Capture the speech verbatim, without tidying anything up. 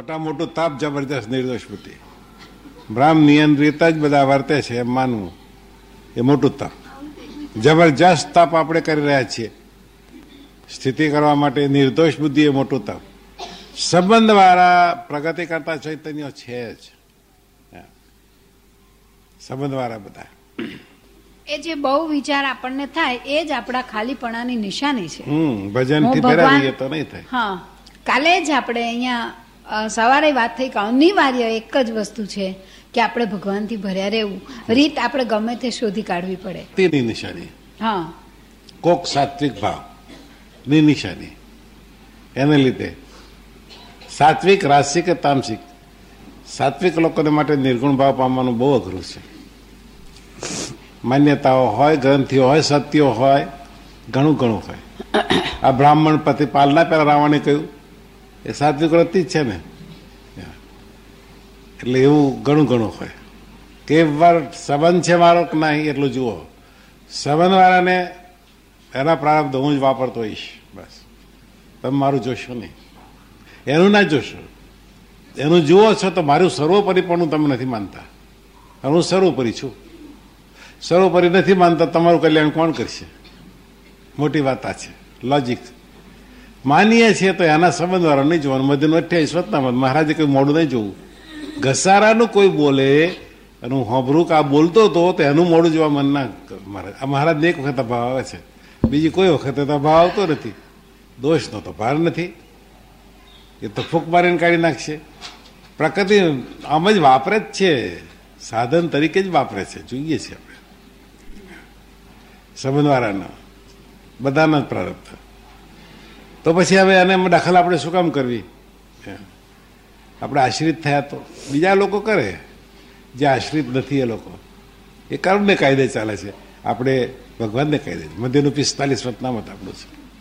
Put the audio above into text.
મોટા મોટું તાપ જબરદસ્ત નિર્દોષ બુદ્ધિ, બ્રાહ્મ નિયંત્રિત જ બધા વર્તે છે એમ માનવું એ મોટું તાપ. જબરજસ્ત તાપ આપણે કરી રહ્યા છીએ સ્થિતિ કરવા માટે. નિર્દોષ બુદ્ધિ એ મોટું તાપ. સંબંધ વાળા પ્રગતિ કરતા ચૈતન્ય છે જ, સંબંધ વાળા બધા. એ જે બહુ વિચાર આપણને થાય એ જ આપણા ખાલીપણાની નિશાની છે. હમ ભજન થી ભરાવીએ તો નહીં થાય. હા, કાલે જ આપણે અહીંયા સવારે વાત થઈ કે અનિવાર્ય એક જ વસ્તુ છે કે આપણે ભગવાનથી ભર્યા રહેવું. રીત આપણે ગમે તે શોધી કાઢવી પડે. તેની નિશાની હા, કોક સાત્વિક ભાવ ની નિશાની. એને લીધે સાત્વિક, રાસિક કે તામસિક, સાત્વિક લોકોને માટે નિર્ગુણ ભાવ પામવાનું બહુ અઘરું છે. માન્યતાઓ હોય, ગ્રંથિઓ હોય, સત્યો હોય, ઘણું ઘણું હોય. આ બ્રાહ્મણ પતિ પાલના પેલા રાવણે કહ્યું એ સાત્વિક વૃત્તિ જ છે ને, એટલે એવું ઘણું ઘણું હોય. કેવળ સંબંધ છે મારો કે નહીં એટલું જુઓ. સંબંધ વાળાને એના પ્રારબ્ધ હું જ વાપરતો હોઈશ, બસ. તમે મારું જોશો નહીં, એનું ના જોશો. એનું જુઓ છો તો મારું સર્વોપરીપણું તમે નથી માનતા. હું સર્વોપરી છું. સર્વોપરી નથી માનતા, તમારું કલ્યાણ કોણ કરશે? મોટી વાત આ છે. લોજિક માનીએ છીએ તો એના સંબંધ વાળા નહીં જોવાનું. મધ્યનું અઠ્યાવીસ વતનામાં મહારાજે કોઈ મોડું નહીં જોવું. ઘસારાનું કોઈ બોલે અને હું હોભરું કે આ બોલતો હતો તો એનું મોડું જોવા મન ના મહારાજ. આ મહારાજને એક વખત ભાવ આવે છે, બીજી કોઈ વખત તો ભાવ આવતો નથી. દોષનો તો ભાર નથી, એ તો ફૂંક મારીને કાઢી નાખશે. પ્રકૃતિ આમ જ વાપરે જ છે, સાધન તરીકે જ વાપરે છે. જોઈએ છીએ આપણે સંબંધવાળાના બધાના જ પ્રારબ્ધ. તો પછી હવે એને દખલ આપણે શું કામ કરવી? આપણે આશ્રિત થયા તો બીજા લોકો કરે, જે આશ્રિત નથી એ લોકો એ કર્મને કાયદે ચાલે છે. આપણે ભગવાનને કાયદે. મધ્યનું પિસ્તાલીસ વતનામત આપણું છે.